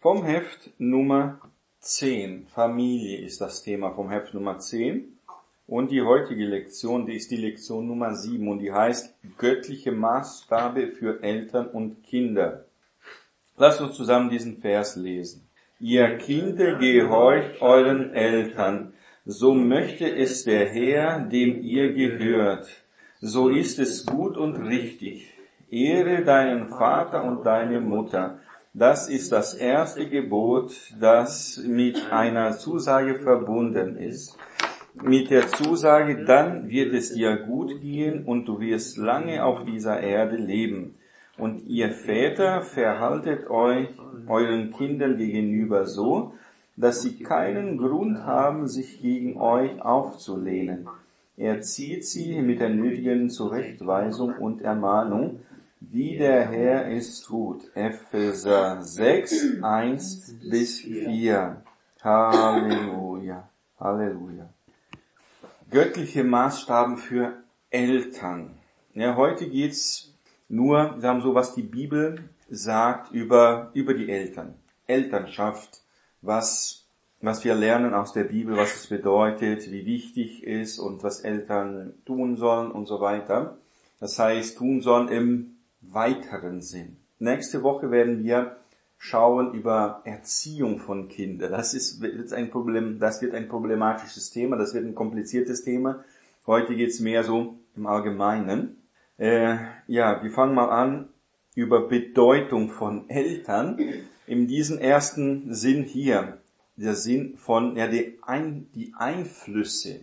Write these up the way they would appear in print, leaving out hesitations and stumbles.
Vom Heft Nummer 10. Familie ist das Thema vom Heft Nummer 10. Und die heutige Lektion, die ist die Lektion Nummer 7 und die heißt göttliche Maßstabe für Eltern und Kinder. Lasst uns zusammen diesen Vers lesen. Ihr Kinder, gehorcht euren Eltern, so möchte es der Herr, dem ihr gehört. So ist es gut und richtig. Ehre deinen Vater und deine Mutter. Das ist das erste Gebot, das mit einer Zusage verbunden ist. Mit der Zusage, dann wird es dir gut gehen und du wirst lange auf dieser Erde leben. Und ihr Väter, verhaltet euch euren Kindern gegenüber so, dass sie keinen Grund haben, sich gegen euch aufzulehnen. Erzieht sie mit der nötigen Zurechtweisung und Ermahnung, wie der Herr es tut. Epheser 6, 1-4. Halleluja. Halleluja. Göttliche Maßstaben für Eltern. Ja, heute geht's nur, wir haben so, was die Bibel sagt über die Eltern. Elternschaft, was wir lernen aus der Bibel, was es bedeutet, wie wichtig ist und was Eltern tun sollen und so weiter. Das heißt, tun sollen im weiteren Sinn. Nächste Woche werden wir schauen über Erziehung von Kindern. Das wird ein problematisches Thema, das wird ein kompliziertes Thema. Heute geht's mehr so im Allgemeinen. Wir fangen mal an über Bedeutung von Eltern in diesem ersten Sinn hier. Der Sinn von die Einflüsse,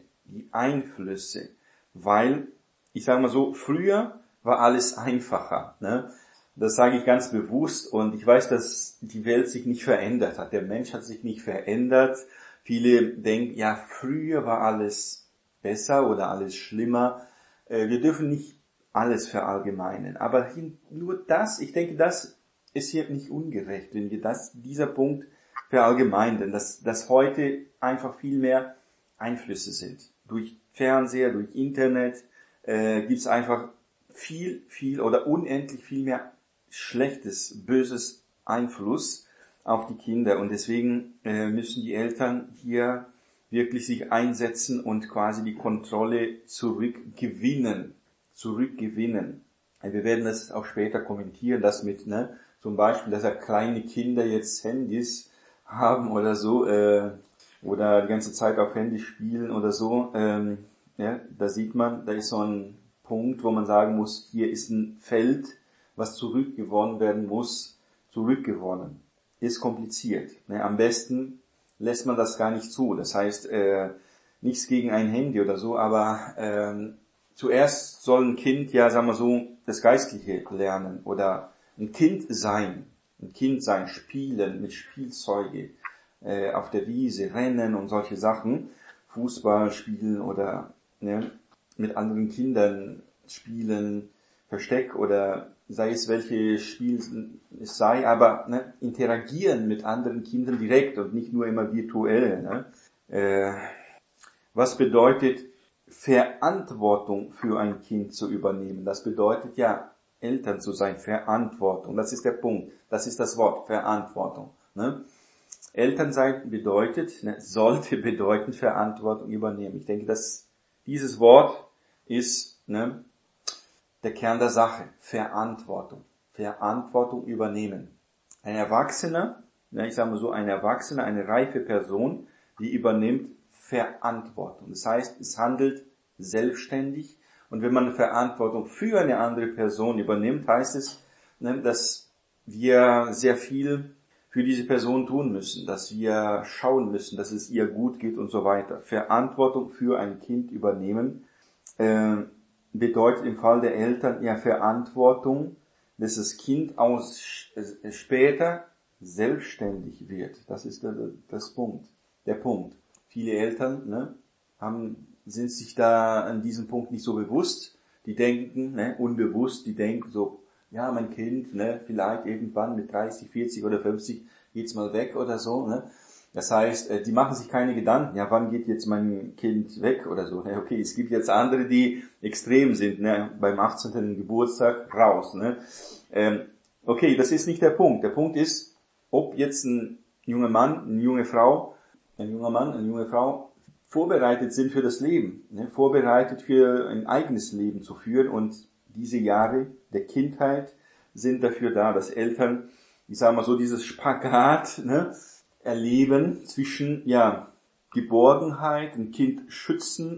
weil ich sage mal so, früher war alles einfacher, ne? Das sage ich ganz bewusst und ich weiß, dass die Welt sich nicht verändert hat. Der Mensch hat sich nicht verändert. Viele denken, ja, früher war alles besser oder alles schlimmer. Wir dürfen nicht alles verallgemeinern. Aber nur das, ich denke, das ist hier nicht ungerecht, wenn wir dieser Punkt verallgemeinern, dass heute einfach viel mehr Einflüsse sind. Durch Fernseher, durch Internet gibt's einfach viel oder unendlich viel mehr schlechtes, böses Einfluss auf die Kinder. Und deswegen müssen die Eltern hier wirklich sich einsetzen und quasi die Kontrolle zurückgewinnen. Wir werden das auch später kommentieren, dass mit, zum Beispiel, dass kleine Kinder jetzt Handys haben oder so, oder die ganze Zeit auf Handy spielen oder so, da sieht man, da ist so ein Punkt, wo man sagen muss, hier ist ein Feld, was zurückgewonnen werden muss, zurückgewonnen. Ist kompliziert. Am besten lässt man das gar nicht zu. Das heißt, nichts gegen ein Handy oder so, aber zuerst soll ein Kind, das Geistliche lernen oder ein Kind sein, spielen mit Spielzeuge, auf der Wiese, rennen und solche Sachen, Fußball spielen oder mit anderen Kindern spielen, Versteck oder sei es welche Spiel es sei, aber interagieren mit anderen Kindern direkt und nicht nur immer virtuell. Was bedeutet Verantwortung für ein Kind zu übernehmen? Das bedeutet ja, Eltern zu sein, Verantwortung. Das ist der Punkt. Das ist das Wort, Verantwortung. Eltern sein sollte bedeuten, Verantwortung übernehmen. Ich denke, dass dieses Wort ist der Kern der Sache. Verantwortung. Verantwortung übernehmen. Ein Erwachsener, eine reife Person, die übernimmt Verantwortung. Das heißt, es handelt selbstständig. Und wenn man Verantwortung für eine andere Person übernimmt, heißt es, dass wir sehr viel für diese Person tun müssen, dass wir schauen müssen, dass es ihr gut geht und so weiter. Verantwortung für ein Kind übernehmen bedeutet im Fall der Eltern Verantwortung, dass das Kind später selbstständig wird. Das ist der Punkt. Viele Eltern sind sich da an diesem Punkt nicht so bewusst. Die denken, unbewusst, so, ja, mein Kind, vielleicht irgendwann mit 30, 40 oder 50 geht's mal weg oder so, Das heißt, die machen sich keine Gedanken, ja, wann geht jetzt mein Kind weg oder so. Okay, es gibt jetzt andere, die extrem sind, beim 18. Geburtstag raus, Okay, das ist nicht der Punkt. Der Punkt ist, ob jetzt ein junger Mann, eine junge Frau vorbereitet sind für das Leben, ne? Vorbereitet für ein eigenes Leben zu führen, und diese Jahre der Kindheit sind dafür da, dass Eltern, ich sage mal so, dieses Spagat, ne, erleben zwischen, ja, Geborgenheit, ein Kind schützen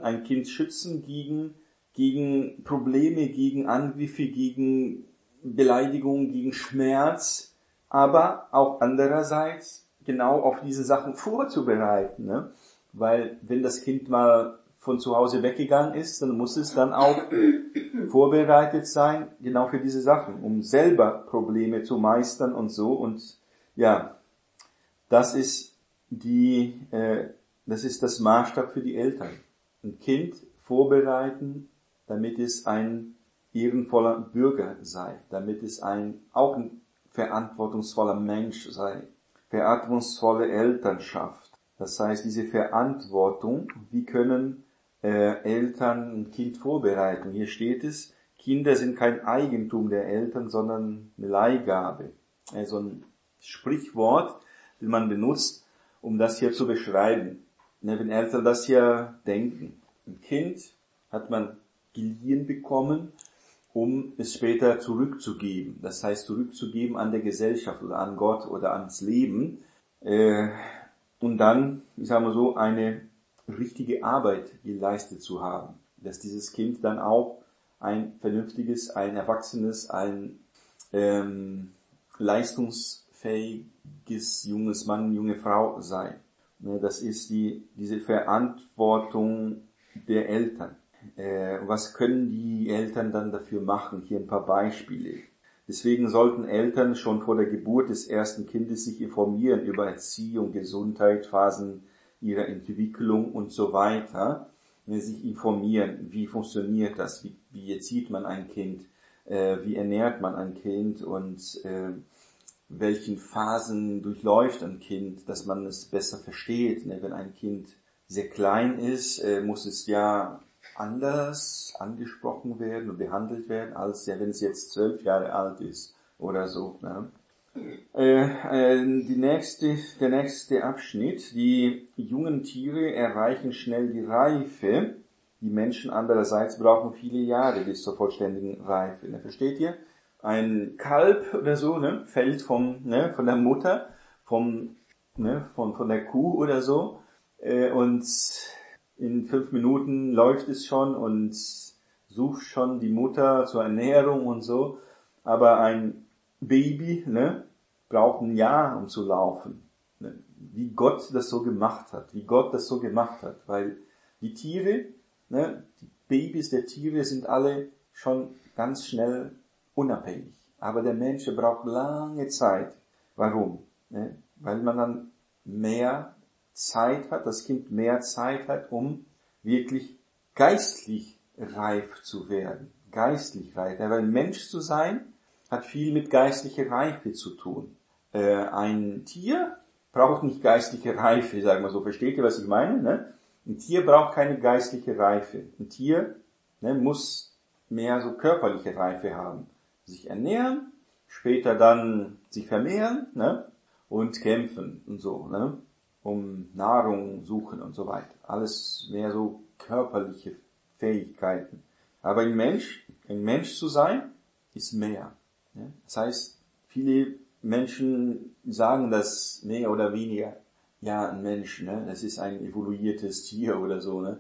gegen Probleme, gegen Angriffe, gegen Beleidigung, gegen Schmerz, aber auch andererseits genau auf diese Sachen vorzubereiten, ne? Weil wenn das Kind mal von zu Hause weggegangen ist, dann muss es dann auch vorbereitet sein, genau für diese Sachen, um selber Probleme zu meistern und so. Und ja, das ist das Maßstab für die Eltern. Ein Kind vorbereiten, damit es ein ehrenvoller Bürger sei, damit es auch ein verantwortungsvoller Mensch sei, verantwortungsvolle Elternschaft. Das heißt, diese Verantwortung, wie können Eltern ein Kind vorbereiten? Hier steht es, Kinder sind kein Eigentum der Eltern, sondern eine Leihgabe. Also ein Sprichwort, das man benutzt, um das hier zu beschreiben. Wenn Eltern das hier denken. Ein Kind hat man geliehen bekommen, um es später zurückzugeben. Das heißt, zurückzugeben an der Gesellschaft oder an Gott oder ans Leben. Und dann, ich sage mal so, eine richtige Arbeit geleistet zu haben. Dass dieses Kind dann auch ein vernünftiges, ein erwachsenes, ein leistungsfähiges junges Mann, junge Frau sei. Das ist diese Verantwortung der Eltern. Was können die Eltern dann dafür machen? Hier ein paar Beispiele. Deswegen sollten Eltern schon vor der Geburt des ersten Kindes sich informieren über Erziehung, Gesundheit, Phasen ihrer Entwicklung und so weiter. Sich informieren, wie funktioniert das, wie erzieht man ein Kind, wie ernährt man ein Kind und welchen Phasen durchläuft ein Kind, dass man es besser versteht. Wenn ein Kind sehr klein ist, muss es ja anders angesprochen werden und behandelt werden, als wenn es jetzt 12 Jahre alt ist oder so. Ne? Der nächste Abschnitt. Die jungen Tiere erreichen schnell die Reife. Die Menschen andererseits brauchen viele Jahre bis zur vollständigen Reife. Ne? Versteht ihr? Ein Kalb oder so, ne, fällt von der Mutter, von der Kuh oder so, und in 5 Minuten läuft es schon und sucht schon die Mutter zur Ernährung und so. Aber ein Baby, ne, braucht ein Jahr, um zu laufen. Ne? Wie Gott das so gemacht hat. Weil die Tiere, ne, die Babys der Tiere sind alle schon ganz schnell unabhängig. Aber der Mensch braucht lange Zeit. Warum? Ne? Weil man dann mehr Zeit hat, das Kind mehr Zeit hat, um wirklich geistlich reif zu werden. Geistlich reif. Weil Mensch zu sein, hat viel mit geistlicher Reife zu tun. Ein Tier braucht nicht geistliche Reife, sagen wir so. Versteht ihr, was ich meine? Ne? Ein Tier braucht keine geistliche Reife. Ein Tier, ne, muss mehr so körperliche Reife haben. Sich ernähren, später dann sich vermehren, ne, und kämpfen und so, ne, um Nahrung suchen und so weiter. Alles mehr so körperliche Fähigkeiten. Aber ein Mensch zu sein, ist mehr. Ne? Das heißt, viele Menschen sagen das mehr oder weniger. Ja, ein Mensch, ne, das ist ein evoluiertes Tier oder so, ne.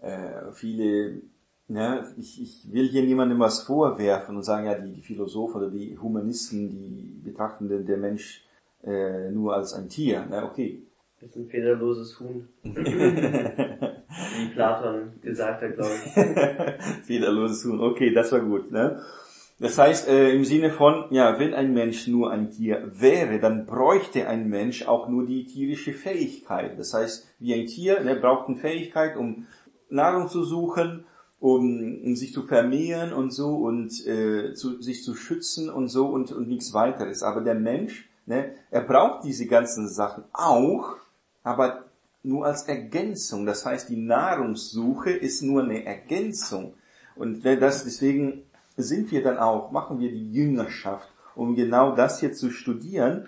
Ich will hier niemandem was vorwerfen und sagen, ja, die Philosophen oder die Humanisten, die betrachten der Mensch nur als ein Tier. Ne? Okay. Das ist ein federloses Huhn. Wie Platon gesagt hat, glaube ich. Federloses Huhn, okay, das war gut. Ne? Das heißt, im Sinne von, ja, wenn ein Mensch nur ein Tier wäre, dann bräuchte ein Mensch auch nur die tierische Fähigkeit. Das heißt, wie ein Tier, ne, braucht eine Fähigkeit, um Nahrung zu suchen, um sich zu vermehren und so und sich zu schützen und so und nichts weiteres. Aber der Mensch, ne, er braucht diese ganzen Sachen auch, aber nur als Ergänzung. Das heißt, die Nahrungssuche ist nur eine Ergänzung. Und deswegen machen wir die Jüngerschaft, um genau das hier zu studieren,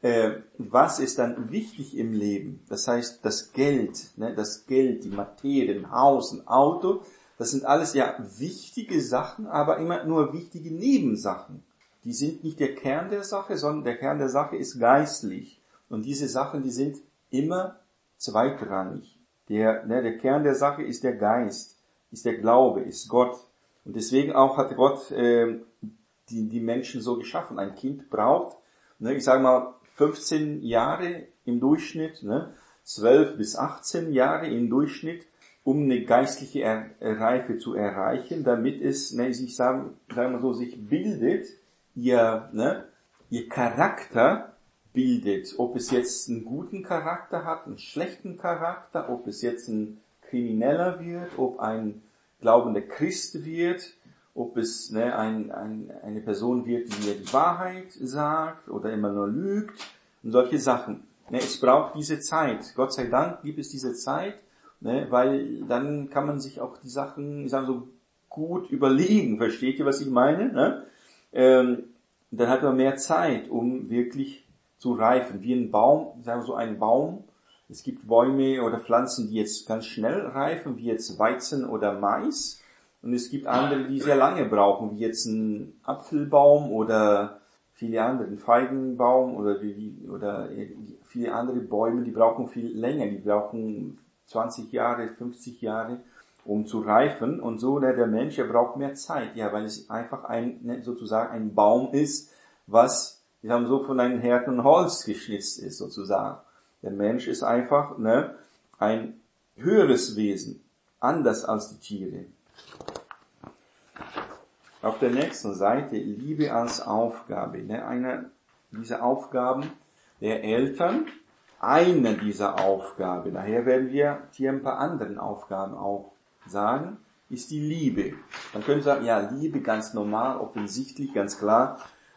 was ist dann wichtig im Leben? Das heißt, das Geld, die Materie, ein Haus, ein Auto, das sind alles ja wichtige Sachen, aber immer nur wichtige Nebensachen. Die sind nicht der Kern der Sache, sondern der Kern der Sache ist geistlich. Und diese Sachen, die sind immer zweitrangig. Der Kern der Sache ist der Geist, ist der Glaube, ist Gott. Und deswegen auch hat Gott die Menschen so geschaffen. Ein Kind braucht, ich sage mal, 15 Jahre im Durchschnitt, 12 bis 18 Jahre im Durchschnitt, um eine geistliche Reife zu erreichen, damit es, sich bildet, ihr Charakter bildet. Ob es jetzt einen guten Charakter hat, einen schlechten Charakter, ob es jetzt ein Krimineller wird, ob ein glaubender Christ wird, ob es eine Person wird, die Wahrheit sagt oder immer nur lügt und solche Sachen. Es braucht diese Zeit. Gott sei Dank gibt es diese Zeit, weil dann kann man sich auch die Sachen, so gut überlegen. Versteht ihr, was ich meine? Dann hat man mehr Zeit, um wirklich zu reifen. Wie ein Baum, ein Baum. Es gibt Bäume oder Pflanzen, die jetzt ganz schnell reifen, wie jetzt Weizen oder Mais. Und es gibt andere, die sehr lange brauchen, wie jetzt ein Apfelbaum oder viele andere, ein Feigenbaum oder viele andere Bäume, die brauchen viel länger, die brauchen 20 Jahre, 50 Jahre, um zu reifen. Und so der Mensch, er braucht mehr Zeit, weil es einfach sozusagen ein Baum ist, was, von einem harten Holz geschnitzt ist, sozusagen. Der Mensch ist einfach, ein höheres Wesen, anders als die Tiere. Auf der nächsten Seite, Liebe als Aufgabe. Eine dieser Aufgaben der Eltern, eine dieser Aufgaben, nachher werden wir hier ein paar anderen Aufgaben auch sagen, ist die Liebe. Man könnte sagen, ja, Liebe ganz normal, offensichtlich, ganz klar.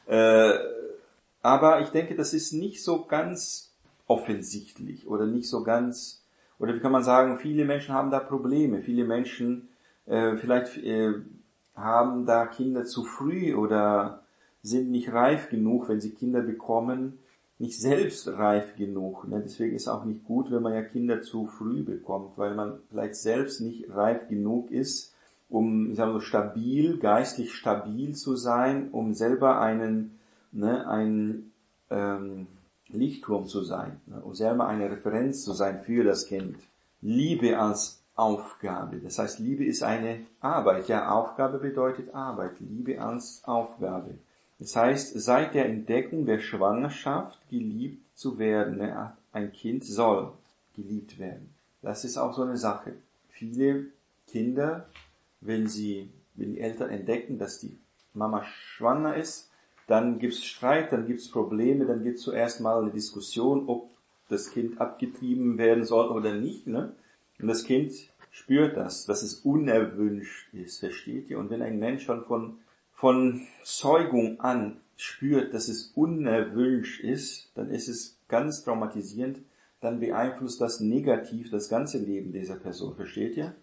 Aber ich denke, das ist nicht so ganz offensichtlich oder nicht so ganz, oder wie kann man sagen, viele Menschen haben da Probleme. Viele Menschen haben da Kinder zu früh oder sind nicht reif genug, wenn sie Kinder bekommen, nicht selbst reif genug. Deswegen ist es auch nicht gut, wenn man ja Kinder zu früh bekommt, weil man vielleicht selbst nicht reif genug ist, um geistlich stabil zu sein, um selber ein Lichtturm zu sein, um selber eine Referenz zu sein für das Kind. Liebe als Aufgabe. Das heißt, Liebe ist eine Arbeit. Ja, Aufgabe bedeutet Arbeit. Liebe als Aufgabe. Das heißt, seit der Entdeckung der Schwangerschaft geliebt zu werden. Ein Kind soll geliebt werden. Das ist auch so eine Sache. Viele Kinder, wenn die Eltern entdecken, dass die Mama schwanger ist, dann gibt's Streit, dann gibt's Probleme, dann gibt's zuerst mal eine Diskussion, ob das Kind abgetrieben werden soll oder nicht. Und das Kind spürt dass es unerwünscht ist, versteht ihr? Und wenn ein Mensch schon von Zeugung an spürt, dass es unerwünscht ist, dann ist es ganz traumatisierend, dann beeinflusst das negativ das ganze Leben dieser Person, versteht ihr?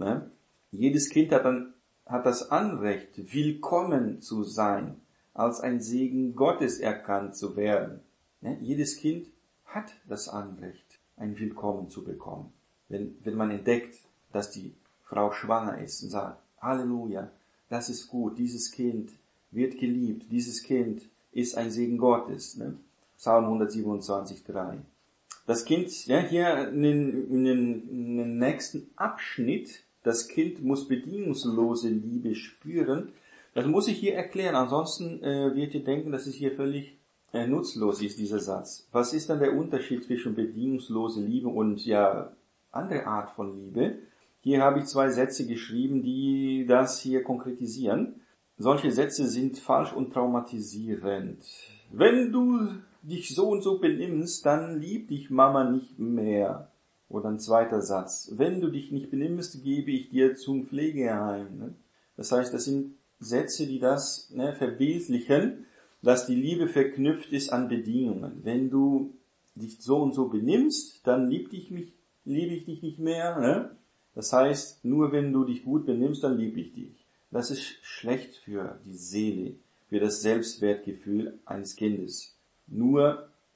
Jedes Kind hat das Anrecht, willkommen zu sein, als ein Segen Gottes erkannt zu werden. Jedes Kind hat das Anrecht, ein Willkommen zu bekommen. Wenn man entdeckt, dass die Frau schwanger ist und sagt, Halleluja, das ist gut, dieses Kind wird geliebt, dieses Kind ist ein Segen Gottes. Psalm 127,3. Das Kind, hier in den nächsten Abschnitt, das Kind muss bedingungslose Liebe spüren. Das muss ich hier erklären, ansonsten wird ihr denken, dass es hier völlig nutzlos ist, dieser Satz. Was ist dann der Unterschied zwischen bedingungslose Liebe und andere Art von Liebe? Hier habe ich 2 Sätze geschrieben, die das hier konkretisieren. Solche Sätze sind falsch und traumatisierend. Wenn du dich so und so benimmst, dann liebt dich Mama nicht mehr. Oder ein zweiter Satz. Wenn du dich nicht benimmst, gebe ich dir zum Pflegeheim. Das heißt, das sind Sätze, die das verbildlichen, dass die Liebe verknüpft ist an Bedingungen. Wenn du dich so und so benimmst, dann liebe ich dich nicht mehr. Das heißt, nur wenn du dich gut benimmst, dann liebe ich dich. Das ist schlecht für die Seele, für das Selbstwertgefühl eines Kindes. Nur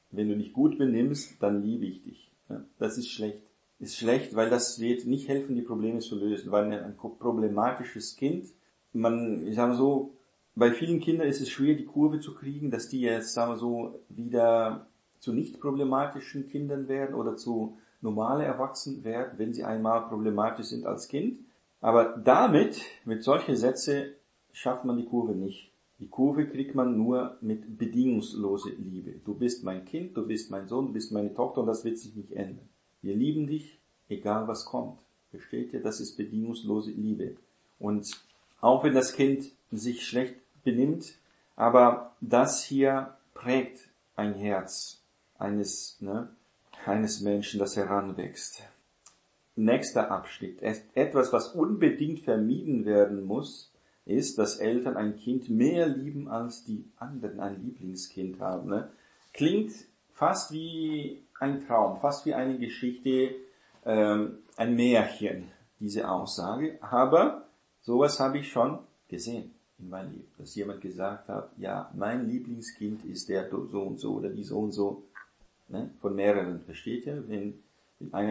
Wenn du dich gut benimmst, dann liebe ich dich. Ja, das ist schlecht. Ist schlecht, weil das wird nicht helfen, die Probleme zu lösen. Weil ein problematisches Kind, ich sage mal so, bei vielen Kindern ist es schwer, die Kurve zu kriegen, dass die jetzt, sagen wir so, wieder zu nicht problematischen Kindern werden oder zu normale Erwachsenen werden, wenn sie einmal problematisch sind als Kind. Aber mit solchen Sätzen, schafft man die Kurve nicht. Die Kurve kriegt man nur mit bedingungsloser Liebe. Du bist mein Kind, du bist mein Sohn, du bist meine Tochter und das wird sich nicht ändern. Wir lieben dich, egal was kommt. Versteht ihr? Das ist bedingungslose Liebe. Und auch wenn das Kind sich schlecht benimmt, aber das hier prägt ein Herz eines Menschen, das heranwächst. Nächster Abschnitt. Etwas, was unbedingt vermieden werden muss, ist, dass Eltern ein Kind mehr lieben als die anderen ein Lieblingskind haben. Ne? Klingt fast wie ein Traum, fast wie eine Geschichte, ein Märchen, diese Aussage. Aber sowas habe ich schon gesehen in meinem Leben, dass jemand gesagt hat, ja, mein Lieblingskind ist der so und so oder die so und so. Ne? Von mehreren, versteht ihr? Wenn einer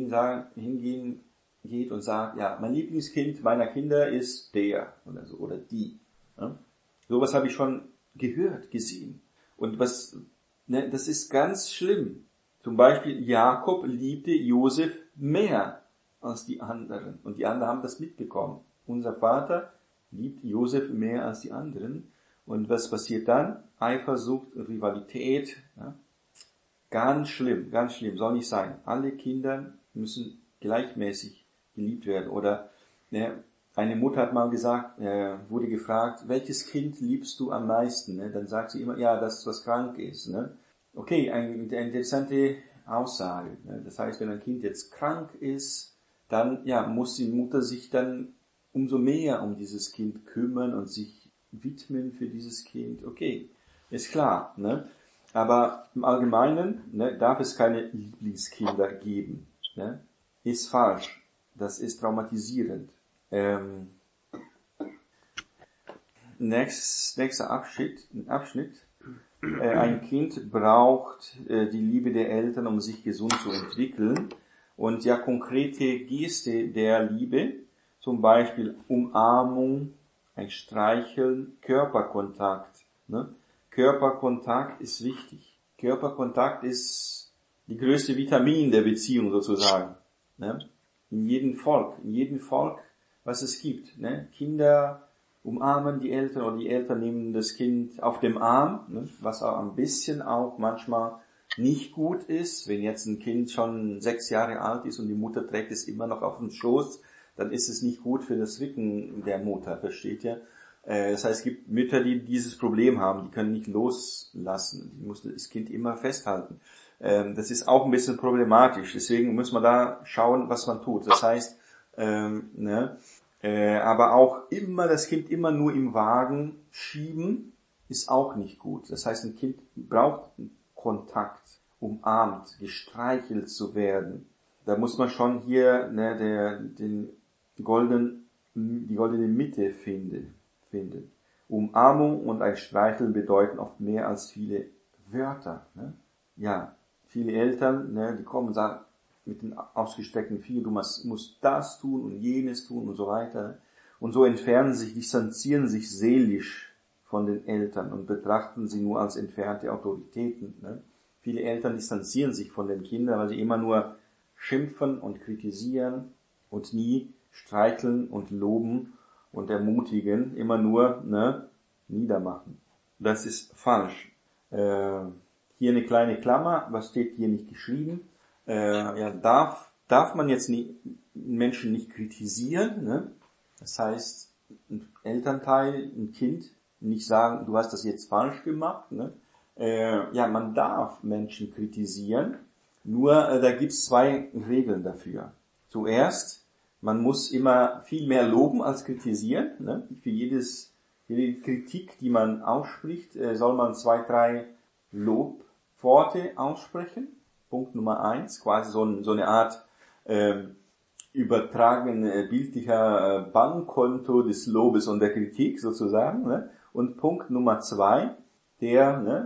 geht und sagt, ja, mein Lieblingskind meiner Kinder ist der oder so oder die. Ja? Sowas habe ich schon gehört, gesehen. Und das ist ganz schlimm. Zum Beispiel Jakob liebte Josef mehr als die anderen. Und die anderen haben das mitbekommen. Unser Vater liebt Josef mehr als die anderen. Und was passiert dann? Eifersucht, Rivalität. Ja? Ganz schlimm, soll nicht sein. Alle Kinder müssen gleichmäßig geliebt werden. Oder eine Mutter hat mal gesagt, wurde gefragt, welches Kind liebst du am meisten? Dann sagt sie immer, ja, das, was krank ist. Okay, eine interessante Aussage. Das heißt, wenn ein Kind jetzt krank ist, dann muss die Mutter sich dann umso mehr um dieses Kind kümmern und sich widmen für dieses Kind. Okay, ist klar. Ne? Aber im Allgemeinen darf es keine Lieblingskinder geben. Ne? Ist falsch. Das ist traumatisierend. Nächster Abschnitt. Ein Kind braucht die Liebe der Eltern, um sich gesund zu entwickeln. Und konkrete Geste der Liebe, zum Beispiel Umarmung, ein Streicheln, Körperkontakt. Ne? Körperkontakt ist wichtig. Körperkontakt ist die größte Vitamin der Beziehung sozusagen. Ne? In jedem Volk, was es gibt. Ne? Kinder umarmen die Eltern oder die Eltern nehmen das Kind auf dem Arm, ne? Was auch ein bisschen auch manchmal nicht gut ist. Wenn jetzt ein Kind schon 6 Jahre alt ist und die Mutter trägt es immer noch auf dem Schoß, dann ist es nicht gut für das Rücken der Mutter, versteht ihr? Das heißt, es gibt Mütter, die dieses Problem haben, die können nicht loslassen, die muss das Kind immer festhalten. Das ist auch ein bisschen problematisch, deswegen muss man da schauen, was man tut. Das heißt, aber auch immer das Kind immer nur im Wagen schieben, ist auch nicht gut. Das heißt, ein Kind braucht Kontakt, umarmt, gestreichelt zu werden. Da muss man schon hier die goldene Mitte finden. Umarmung und ein Streicheln bedeuten oft mehr als viele Wörter. Ne? Ja, viele Eltern, die kommen und sagen mit den ausgestreckten Fingern, du musst das tun und jenes tun und so weiter. Und so distanzieren sich seelisch von den Eltern und betrachten sie nur als entfernte Autoritäten. Ne? Viele Eltern distanzieren sich von den Kindern, weil sie immer nur schimpfen und kritisieren und nie streicheln und loben und ermutigen, immer nur niedermachen. Das ist falsch. Hier eine kleine Klammer, was steht hier nicht geschrieben? Darf man jetzt Menschen nicht kritisieren? Ne? Das heißt, ein Elternteil, ein Kind, nicht sagen, du hast das jetzt falsch gemacht. Ne? Man darf Menschen kritisieren, nur da gibt's 2 Regeln dafür. Zuerst, man muss immer viel mehr loben als kritisieren. Ne? Für jede Kritik, die man ausspricht, soll man 2, 3 Lobworte aussprechen. Punkt Nummer 1, quasi so eine Art übertragen bildlicher Bankkonto des Lobes und der Kritik sozusagen. Ne? Und Punkt Nummer 2, der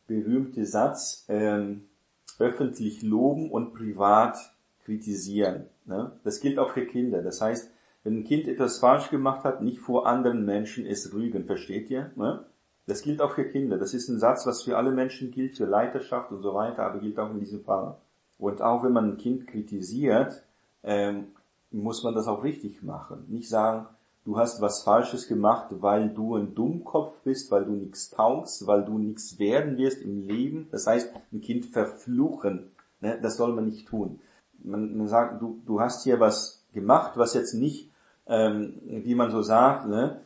berühmte Satz, öffentlich loben und privat kritisieren. Ne? Das gilt auch für Kinder. Das heißt, wenn ein Kind etwas falsch gemacht hat, nicht vor anderen Menschen es rügen, versteht ihr? Ne? Das gilt auch für Kinder. Das ist ein Satz, was für alle Menschen gilt, für Leiterschaft und so weiter, aber gilt auch in diesem Fall. Und auch wenn man ein Kind kritisiert, muss man das auch richtig machen. Nicht sagen, du hast was Falsches gemacht, weil du ein Dummkopf bist, weil du nichts taugst, weil du nichts werden wirst im Leben. Das heißt, ein Kind verfluchen. Ne? Das soll man nicht tun. Man sagt, du hast hier was gemacht, was jetzt nicht, wie man so sagt, ne?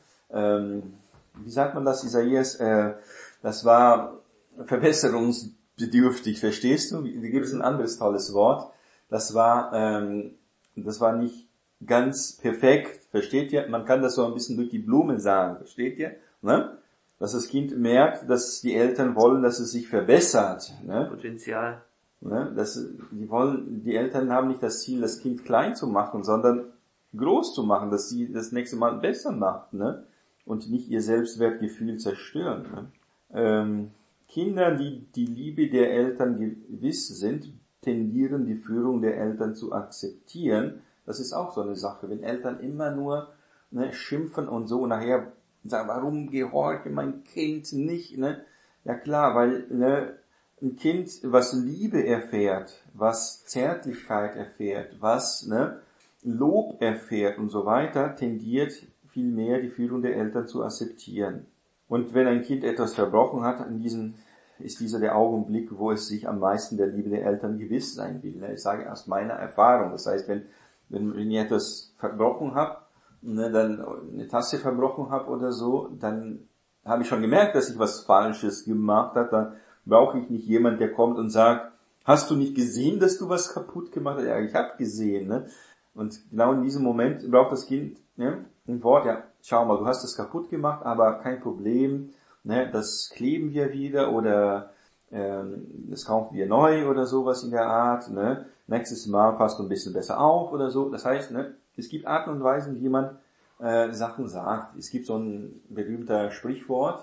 Wie sagt man das, Isaias? Das war verbesserungsbedürftig, verstehst du? Da gibt es ein anderes tolles Wort. Das war nicht ganz perfekt, versteht ihr? Man kann das so ein bisschen durch die Blumen sagen, versteht ihr? Ne? Dass das Kind merkt, dass die Eltern wollen, dass es sich verbessert. Ne? Potenzial. Ne? Die Eltern haben nicht das Ziel, das Kind klein zu machen, sondern groß zu machen, dass sie das nächste Mal besser macht, ne? Und nicht ihr Selbstwertgefühl zerstören. Ne? Kinder, die die Liebe der Eltern gewiss sind, tendieren die Führung der Eltern zu akzeptieren. Das ist auch so eine Sache. Wenn Eltern immer nur schimpfen und so nachher sagen, warum gehorche mein Kind nicht? Ne? Ja klar, weil ein Kind, was Liebe erfährt, was Zärtlichkeit erfährt, was Lob erfährt und so weiter, tendiert vielmehr die Führung der Eltern zu akzeptieren. Und wenn ein Kind etwas verbrochen hat, ist dieser der Augenblick, wo es sich am meisten der Liebe der Eltern gewiss sein will. Ich sage aus meiner Erfahrung. Das heißt, wenn ich etwas verbrochen habe, dann eine Tasse verbrochen habe oder so, dann habe ich schon gemerkt, dass ich was Falsches gemacht habe. Dann brauche ich nicht jemand, der kommt und sagt, hast du nicht gesehen, dass du was kaputt gemacht hast? Ja, ich habe gesehen. Ne? Und genau in diesem Moment braucht das Kind ein Wort, ja, schau mal, du hast das kaputt gemacht, aber kein Problem, ne, das kleben wir wieder oder das kaufen wir neu oder sowas in der Art. Ne? Nächstes Mal passt du ein bisschen besser auf oder so. Das heißt, es gibt Arten und Weisen, wie man Sachen sagt. Es gibt so ein berühmtes Sprichwort,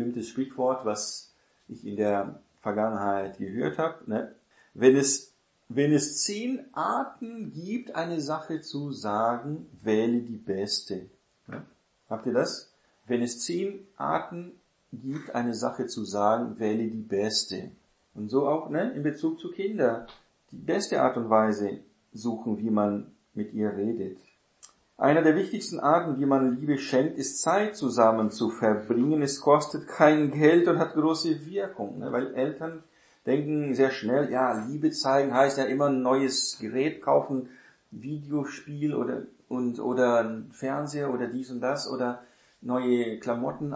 was ich in der Vergangenheit gehört habe. Ne? Wenn es 10 Arten gibt, eine Sache zu sagen, wähle die beste. Ja? Habt ihr das? Wenn es 10 Arten gibt, eine Sache zu sagen, wähle die beste. Und so auch in Bezug zu Kindern. Die beste Art und Weise suchen, wie man mit ihr redet. Einer der wichtigsten Arten, wie man Liebe schenkt, ist Zeit zusammen zu verbringen. Es kostet kein Geld und hat große Wirkung, weil Eltern denken sehr schnell, ja, Liebe zeigen heißt ja immer ein neues Gerät kaufen, Videospiel oder ein Fernseher oder dies und das oder neue Klamotten,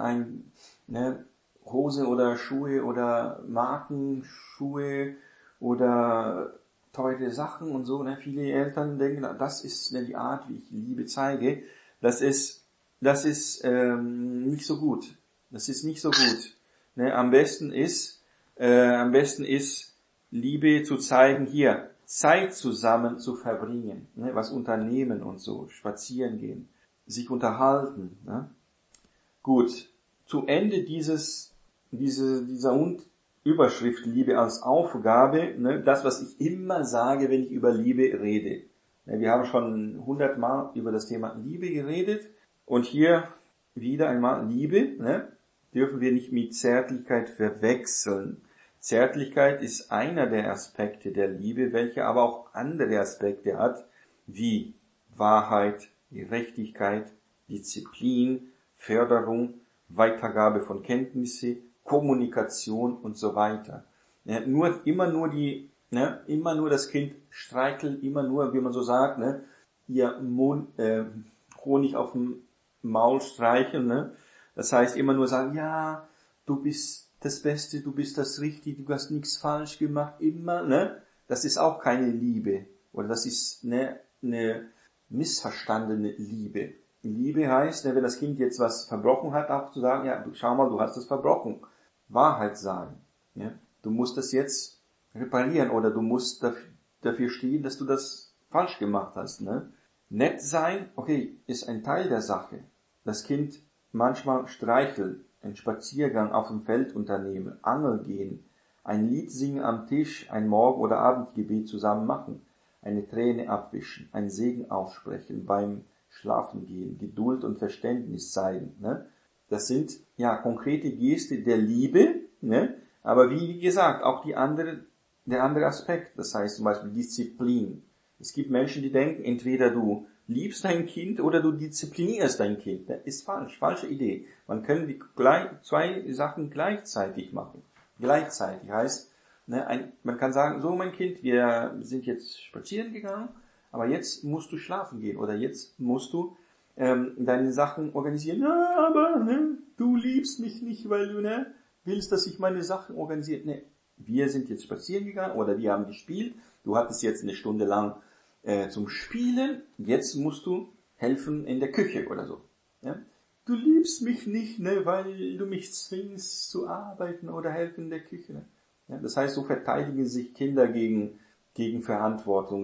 Hose oder Schuhe oder Markenschuhe oder teure Sachen und so. Viele Eltern denken, das ist die Art, wie ich Liebe zeige. Das ist nicht so gut. Das ist nicht so gut. Am besten ist Liebe zu zeigen, hier Zeit zusammen zu verbringen, was unternehmen und so, spazieren gehen, sich unterhalten. Gut, zu Ende dieser Überschrift Liebe als Aufgabe, das, was ich immer sage, wenn ich über Liebe rede. Wir haben schon 100 Mal über das Thema Liebe geredet und hier wieder einmal Liebe, dürfen wir nicht mit Zärtlichkeit verwechseln. Zärtlichkeit ist einer der Aspekte der Liebe, welche aber auch andere Aspekte hat, wie Wahrheit, Gerechtigkeit, Disziplin, Förderung, Weitergabe von Kenntnisse, Kommunikation und so weiter. Immer nur das Kind streichelt, immer nur, wie man so sagt, ihr Honig auf dem Maul streicheln, Das heißt immer nur sagen, ja, du bist das Beste, du bist das Richtige, du hast nichts falsch gemacht, immer, Das ist auch keine Liebe. Oder das ist eine missverstandene Liebe. Liebe heißt, wenn das Kind jetzt was verbrochen hat, auch zu sagen, ja, schau mal, du hast es verbrochen. Wahrheit sagen. Ja? Du musst das jetzt reparieren oder du musst dafür stehen, dass du das falsch gemacht hast. Nett sein, okay, ist ein Teil der Sache. Das Kind manchmal streichelt, einen Spaziergang auf dem Feld unternehmen, Angel gehen, ein Lied singen am Tisch, ein Morgen- oder Abendgebet zusammen machen, eine Träne abwischen, einen Segen aussprechen beim Schlafen gehen, Geduld und Verständnis zeigen. Ne? Das sind ja konkrete Geste der Liebe, ne? Aber wie gesagt, auch der andere Aspekt, das heißt zum Beispiel Disziplin. Es gibt Menschen, die denken, entweder du liebst dein Kind oder du disziplinierst dein Kind. Das ist falsch, falsche Idee. Man kann zwei Sachen gleichzeitig machen. Gleichzeitig heißt, ne, man kann sagen, so mein Kind, wir sind jetzt spazieren gegangen, aber jetzt musst du schlafen gehen oder jetzt musst du deine Sachen organisieren. Ja, aber du liebst mich nicht, weil du willst, dass ich meine Sachen organisiere. Ne, wir sind jetzt spazieren gegangen oder wir haben gespielt. Du hattest jetzt eine Stunde lang zum Spielen. Jetzt musst du helfen in der Küche oder so. Ja? Du liebst mich nicht, weil du mich zwingst zu arbeiten oder helfen in der Küche. Ne? Ja, das heißt, so verteidigen sich Kinder gegen Verantwortung,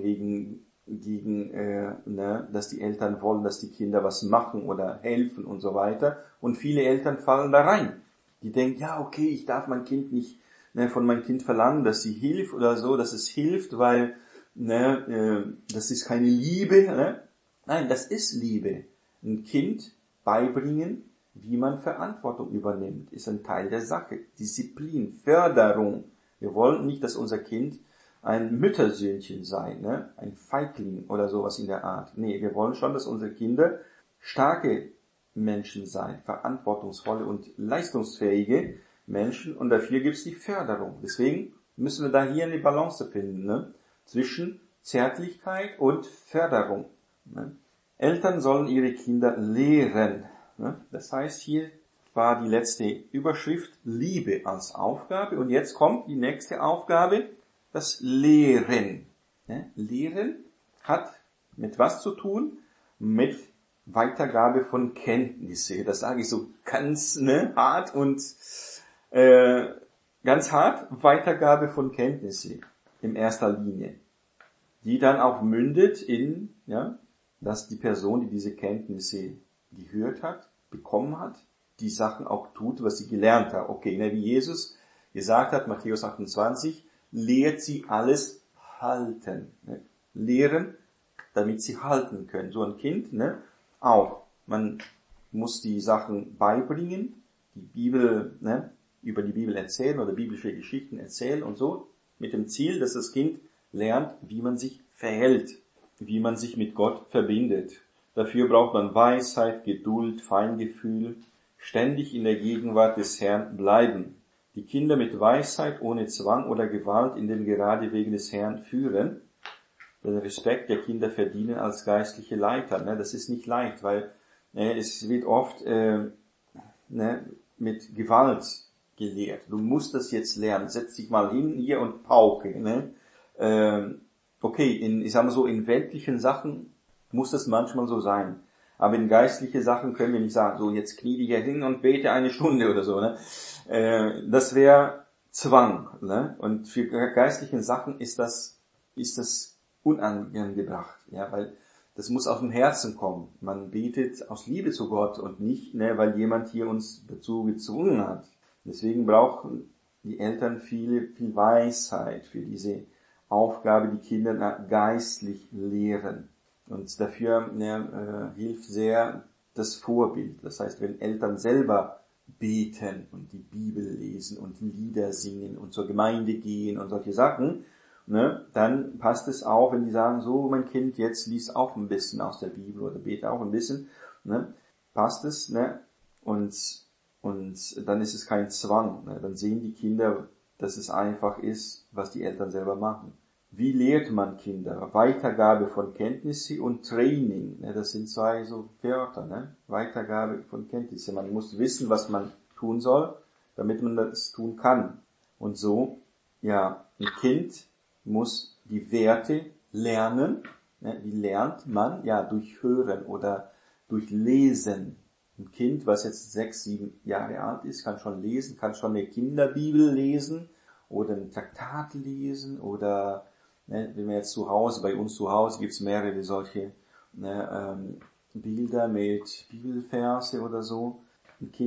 dass die Eltern wollen, dass die Kinder was machen oder helfen und so weiter. Und viele Eltern fallen da rein. Die denken, ja, okay, ich darf mein Kind nicht von meinem Kind verlangen, dass sie hilft oder so, dass es hilft, weil das ist keine Liebe. Ne? Nein, das ist Liebe. Ein Kind beibringen, wie man Verantwortung übernimmt, ist ein Teil der Sache. Disziplin, Förderung. Wir wollen nicht, dass unser Kind ein Müttersöhnchen sei, ein Feigling oder sowas in der Art. Nee, wir wollen schon, dass unsere Kinder starke Menschen sein, verantwortungsvolle und leistungsfähige Menschen, und dafür gibt es die Förderung. Deswegen müssen wir da hier eine Balance finden, zwischen Zärtlichkeit und Förderung. Eltern sollen ihre Kinder lehren. Das heißt, hier war die letzte Überschrift Liebe als Aufgabe, und jetzt kommt die nächste Aufgabe, das Lehren. Lehren hat mit was zu tun? Mit Weitergabe von Kenntnisse. Das sage ich so ganz hart und ganz hart. Weitergabe von Kenntnisse in erster Linie, die dann auch mündet in, dass die Person, die diese Kenntnisse gehört hat, bekommen hat, die Sachen auch tut, was sie gelernt hat. Okay, wie Jesus gesagt hat, Matthäus 28, lehrt sie alles halten. Lehren, damit sie halten können. So ein Kind, auch. Man muss die Sachen beibringen, die Bibel, über die Bibel erzählen oder biblische Geschichten erzählen und so, mit dem Ziel, dass das Kind lernt, wie man sich verhält, wie man sich mit Gott verbindet. Dafür braucht man Weisheit, Geduld, Feingefühl, ständig in der Gegenwart des Herrn bleiben. Die Kinder mit Weisheit, ohne Zwang oder Gewalt in den gerade Wegen des Herrn führen, den Respekt der Kinder verdienen als geistliche Leiter. Das ist nicht leicht, weil es wird oft mit Gewalt gelehrt. Du musst das jetzt lernen. Setz dich mal hin hier und pauke. Okay, in weltlichen Sachen muss das manchmal so sein. Aber in geistliche Sachen können wir nicht sagen, so jetzt knie dich hier hin und bete eine Stunde oder so. Das wäre Zwang. Und für geistliche Sachen ist das unangebracht. Weil das muss aus dem Herzen kommen. Man betet aus Liebe zu Gott und nicht, weil jemand hier uns dazu gezwungen hat. Deswegen brauchen die Eltern viel Weisheit für diese Aufgabe, die Kinder geistlich lehren. Und dafür hilft sehr das Vorbild. Das heißt, wenn Eltern selber beten und die Bibel lesen und Lieder singen und zur Gemeinde gehen und solche Sachen, dann passt es auch, wenn die sagen, so mein Kind, jetzt lies auch ein bisschen aus der Bibel oder bete auch ein bisschen, passt es, und dann ist es kein Zwang, dann sehen die Kinder, dass es einfach ist, was die Eltern selber machen. Wie lehrt man Kinder? Weitergabe von Kenntnisse und Training, das sind zwei so Wörter, Weitergabe von Kenntnisse. Man muss wissen, was man tun soll, damit man das tun kann. Und so, ein Kind muss die Werte lernen. Wie lernt man? Durch Hören oder durch Lesen. Ein Kind, was jetzt 6, 7 Jahre alt ist, kann schon lesen, kann schon eine Kinderbibel lesen oder ein Traktat lesen oder, wenn wir jetzt bei uns zu Hause gibt's mehrere solche Bilder mit Bibelverse oder so. Ein Kind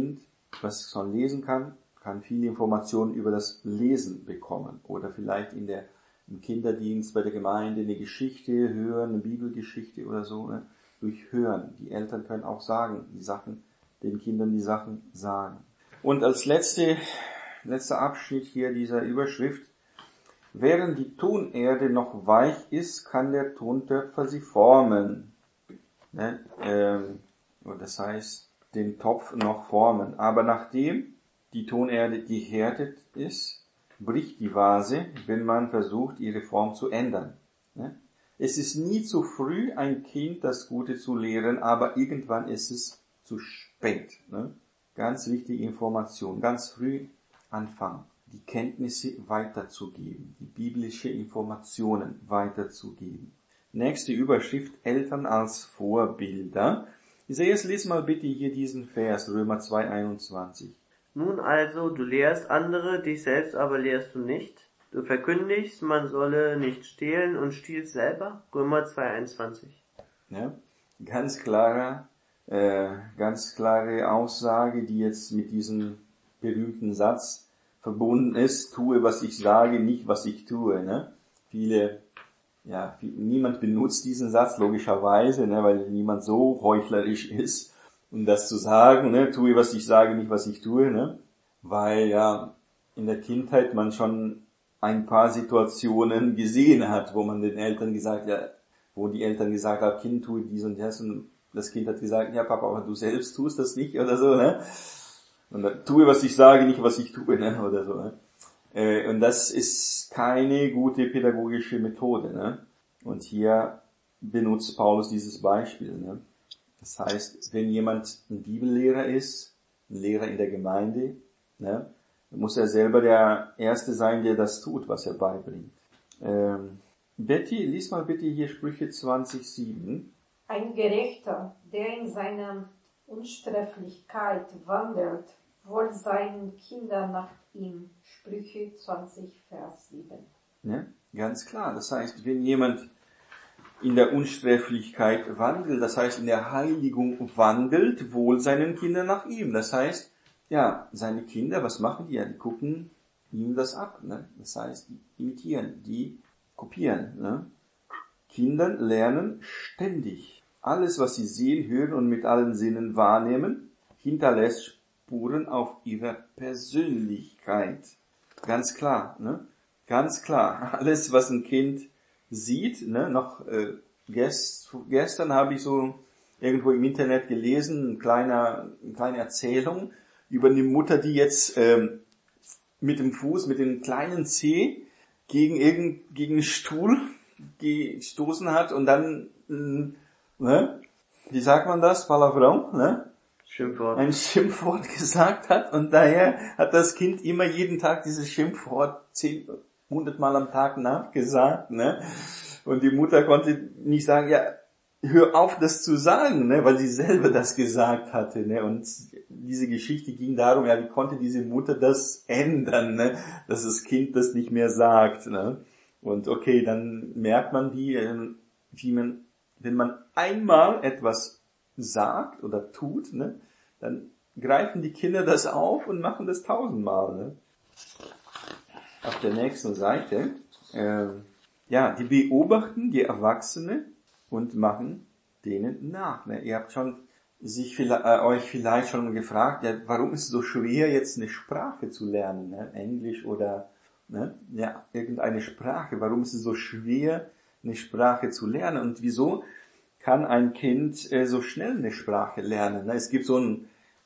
was schon lesen kann viele Informationen über das Lesen bekommen. Oder vielleicht im Kinderdienst bei der Gemeinde eine Geschichte hören, eine Bibelgeschichte oder so, ne? Durch Hören. Die Eltern können auch den Kindern die Sachen sagen. Und als letzter Abschnitt hier dieser Überschrift: Während die Tonerde noch weich ist, kann der Tontöpfer sie formen. Ne? Das heißt, den Topf noch formen. Aber nachdem die Tonerde gehärtet ist, bricht die Vase, wenn man versucht, ihre Form zu ändern. Ne? Es ist nie zu früh, ein Kind das Gute zu lehren, aber irgendwann ist es zu spät. Ne? Ganz wichtige Information. Ganz früh anfangen, die Kenntnisse weiterzugeben, die biblische Informationen weiterzugeben. Nächste Überschrift: Eltern als Vorbilder. Isaias, lies mal bitte hier diesen Vers, Römer 2,21. Nun also, du lehrst andere, dich selbst aber lehrst du nicht. Du verkündigst, man solle nicht stehlen und stiehlst selber. Römer 2,21. Ja, ganz klare Aussage, die jetzt mit diesem berühmten Satz verbunden ist: Tue, was ich sage, nicht, was ich tue. Ne? Niemand benutzt diesen Satz, logischerweise, ne, weil niemand so heuchlerisch ist, um das zu sagen, ne, tue, was ich sage, nicht, was ich tue, ne, weil ja in der Kindheit man schon ein paar Situationen gesehen hat, wo die Eltern gesagt haben, Kind, tue dies und das, und das Kind hat gesagt, ja Papa, aber du selbst tust das nicht, oder so, ne, und dann, tue, was ich sage, nicht, was ich tue, ne, oder so, ne. Und das ist keine gute pädagogische Methode, ne? Und hier benutzt Paulus dieses Beispiel, ne? Das heißt, wenn jemand ein Bibellehrer ist, ein Lehrer in der Gemeinde, ne, dann muss er selber der Erste sein, der das tut, was er beibringt. Betty, lies mal bitte hier Sprüche 20,7. Ein Gerechter, der in seiner Unsträflichkeit wandelt, wohl seinen Kindern nach ihm. Sprüche 20, Vers 7. Ja, ganz klar. Das heißt, wenn jemand in der Unsträflichkeit wandelt, das heißt in der Heiligung wandelt, wohl seinen Kindern nach ihm. Das heißt, ja, seine Kinder, was machen die? Ja, die gucken ihm das ab. Ne? Das heißt, die imitieren, die kopieren. Ne? Kinder lernen ständig. Alles, was sie sehen, hören und mit allen Sinnen wahrnehmen, hinterlässt Spuren auf ihrer Persönlichkeit. Ganz klar, ne? Ganz klar. Alles, was ein Kind sieht, ne? Gestern habe ich so irgendwo im Internet gelesen, eine kleine Erzählung über eine Mutter, die jetzt mit dem Fuß, mit dem kleinen Zeh gegen einen Stuhl gestoßen hat und dann, ne? Wie sagt man das? Palavrão, ne? Ein Schimpfwort gesagt hat, und daher hat das Kind immer jeden Tag dieses Schimpfwort 100 Mal am Tag nachgesagt, ne? Und die Mutter konnte nicht sagen, ja, hör auf, das zu sagen, ne? Weil sie selber das gesagt hatte, ne? Und diese Geschichte ging darum, ja, wie konnte diese Mutter das ändern, ne? Dass das Kind das nicht mehr sagt, ne? Und okay, dann merkt man, wenn man einmal etwas sagt oder tut, ne, dann greifen die Kinder das auf und machen das 1000-mal. Ne? Auf der nächsten Seite, die beobachten die Erwachsene und machen denen nach. Ne? Ihr habt schon euch vielleicht schon gefragt, ja, warum ist es so schwer, jetzt eine Sprache zu lernen, ne? Englisch oder irgendeine Sprache. Warum ist es so schwer, eine Sprache zu lernen? Und wieso kann ein Kind so schnell eine Sprache lernen? Es gibt so eine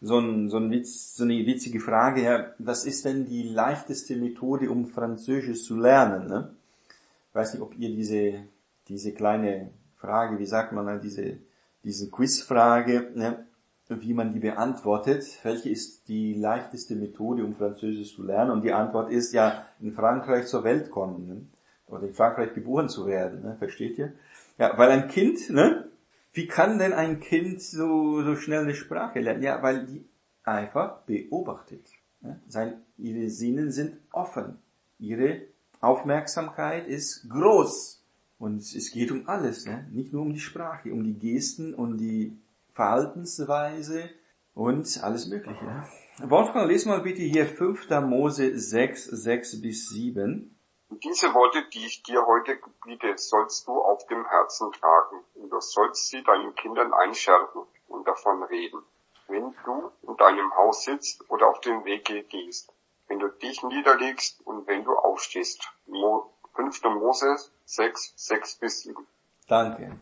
witzige Frage, ja, was ist denn die leichteste Methode, um Französisch zu lernen? Ne? Ich weiß nicht, ob ihr diese kleine Frage, wie sagt man, diese Quizfrage, ne, wie man die beantwortet. Welche ist die leichteste Methode, um Französisch zu lernen? Und die Antwort ist ja, in Frankreich zur Welt kommen, ne? Oder in Frankreich geboren zu werden, ne? Versteht ihr? Ja, weil ein Kind, ne? Wie kann denn ein Kind so schnell eine Sprache lernen? Ja, weil die einfach beobachtet. Ne? Ihre Sinnen sind offen. Ihre Aufmerksamkeit ist groß. Und es geht um alles, ne? Nicht nur um die Sprache, um die Gesten, um die Verhaltensweise und alles Mögliche. Ne? Wolfgang, lies mal bitte hier 5. Mose 6, 6 bis 7. Diese Worte, die ich dir heute gebiete, sollst du auf dem Herzen tragen, und du sollst sie deinen Kindern einschärfen und davon reden, wenn du in deinem Haus sitzt oder auf dem Wege gehst, wenn du dich niederlegst und wenn du aufstehst. 5. Mose 6, 6 bis 7. Danke.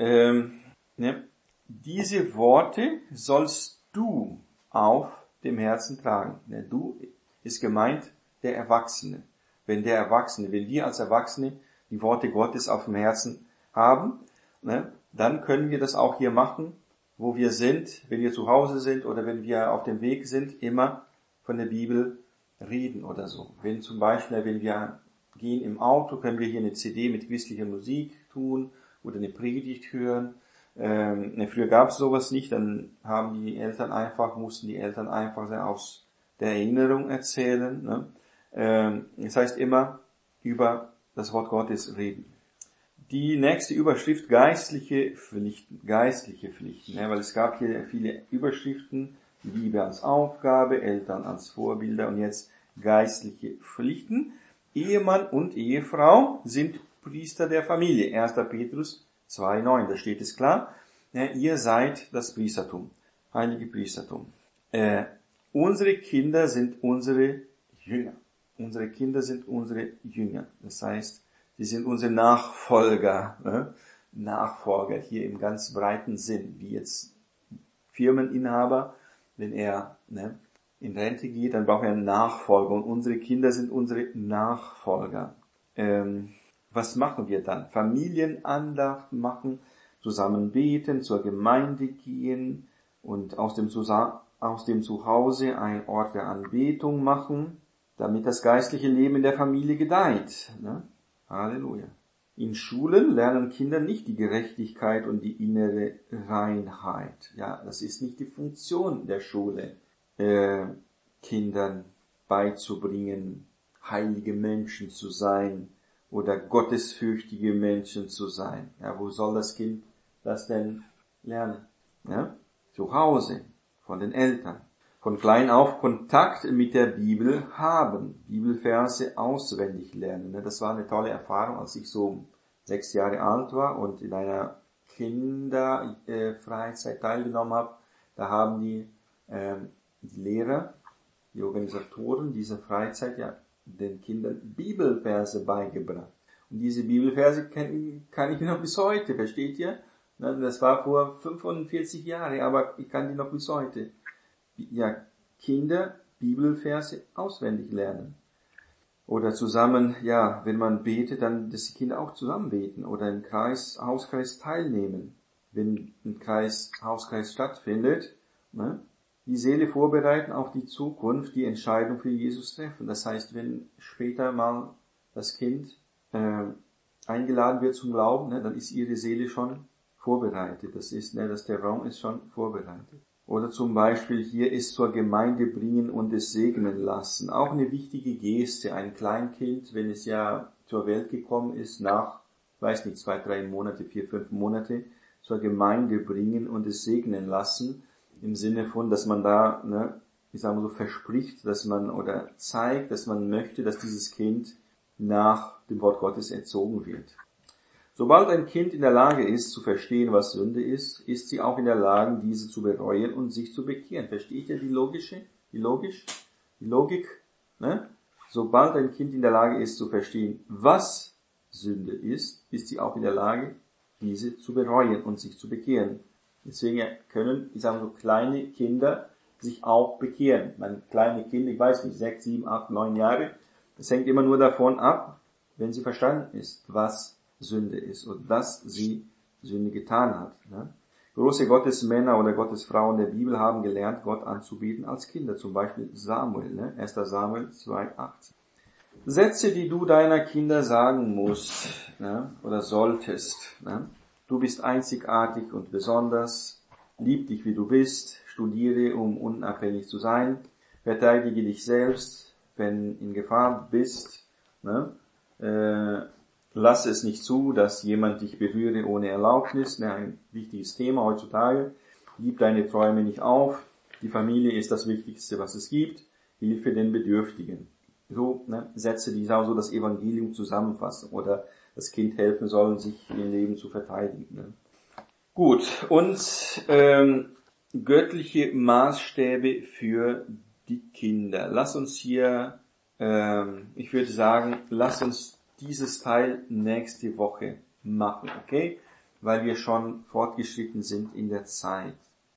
Diese Worte sollst du auf dem Herzen tragen. Du ist gemeint der Erwachsene. Wenn wir als Erwachsene die Worte Gottes auf dem Herzen haben, dann können wir das auch hier machen, wo wir sind, wenn wir zu Hause sind oder wenn wir auf dem Weg sind, immer von der Bibel reden oder so. Wenn wir gehen im Auto, können wir hier eine CD mit christlicher Musik tun oder eine Predigt hören. Früher gab es sowas nicht, dann mussten die Eltern einfach aus der Erinnerung erzählen. Ne? Das heißt immer über das Wort Gottes reden. Die nächste Überschrift, geistliche Pflichten, weil es gab hier viele Überschriften, Liebe als Aufgabe, Eltern als Vorbilder und jetzt geistliche Pflichten. Ehemann und Ehefrau sind Priester der Familie. 1. Petrus 2,9, da steht es klar. Ihr seid das Priestertum, heilige Priestertum. Unsere Kinder sind unsere Jünger. Das heißt, sie sind unsere Nachfolger. Nachfolger hier im ganz breiten Sinn, wie jetzt Firmeninhaber, wenn er in Rente geht, dann braucht er einen Nachfolger und unsere Kinder sind unsere Nachfolger. Was machen wir dann? Familienandacht machen, zusammen beten, zur Gemeinde gehen und aus dem Zuhause ein Ort der Anbetung machen, damit das geistliche Leben in der Familie gedeiht. Halleluja. In Schulen lernen Kinder nicht die Gerechtigkeit und die innere Reinheit. Ja, das ist nicht die Funktion der Schule, Kindern beizubringen, heilige Menschen zu sein oder gottesfürchtige Menschen zu sein. Ja, wo soll das Kind das denn lernen? Ja? Zu Hause, von den Eltern. Von klein auf Kontakt mit der Bibel haben, Bibelverse auswendig lernen. Das war eine tolle Erfahrung, als ich so 6 Jahre alt war und in einer Kinderfreizeit teilgenommen habe. Da haben die Lehrer, die Organisatoren dieser Freizeit den Kindern Bibelverse beigebracht. Und diese Bibelverse kann ich noch bis heute, versteht ihr? Das war vor 45 Jahren, aber ich kann die noch bis heute. Ja, Kinder Bibelverse auswendig lernen. Oder zusammen, wenn man betet, dann, dass die Kinder auch zusammen beten oder im Hauskreis teilnehmen. Wenn ein Hauskreis stattfindet, die Seele vorbereiten auf die Zukunft, die Entscheidung für Jesus treffen. Das heißt, wenn später mal das Kind eingeladen wird zum Glauben, dann ist ihre Seele schon vorbereitet. Das ist, dass der Raum ist schon vorbereitet. Oder zum Beispiel hier ist zur Gemeinde bringen und es segnen lassen. Auch eine wichtige Geste. Ein Kleinkind, wenn es ja zur Welt gekommen ist, nach, 2, 3 Monate, 4, 5 Monate, zur Gemeinde bringen und es segnen lassen. Im Sinne von, dass man da, verspricht, dass man oder zeigt, dass man möchte, dass dieses Kind nach dem Wort Gottes erzogen wird. Sobald ein Kind in der Lage ist, zu verstehen, was Sünde ist, ist sie auch in der Lage, diese zu bereuen und sich zu bekehren. Versteht ihr die Logik? Sobald ein Kind in der Lage ist, zu verstehen, was Sünde ist sie auch in der Lage, diese zu bereuen und sich zu bekehren. Deswegen können, kleine Kinder sich auch bekehren. Kleine Kinder, 6, 7, 8, 9 Jahre, das hängt immer nur davon ab, wenn sie verstanden ist, was Sünde ist und dass sie Sünde getan hat. Große Gottesmänner oder Gottesfrauen der Bibel haben gelernt, Gott anzubeten als Kinder. Zum Beispiel Samuel, 1. Samuel 2,18. Sätze, die du deiner Kinder sagen musst oder solltest. Du bist einzigartig und besonders. Lieb dich, wie du bist. Studiere, um unabhängig zu sein. Verteidige dich selbst, wenn in Gefahr bist. Lass es nicht zu, dass jemand dich berühre ohne Erlaubnis. Ein wichtiges Thema heutzutage. Gib deine Träume nicht auf. Die Familie ist das Wichtigste, was es gibt. Hilfe den Bedürftigen. So Sätze, die so das Evangelium zusammenfassen oder das Kind helfen sollen, sich ihr Leben zu verteidigen. Gut, und göttliche Maßstäbe für die Kinder. Lass uns hier, ich würde sagen, lass uns dieses Teil nächste Woche machen, okay? Weil wir schon fortgeschritten sind in der Zeit.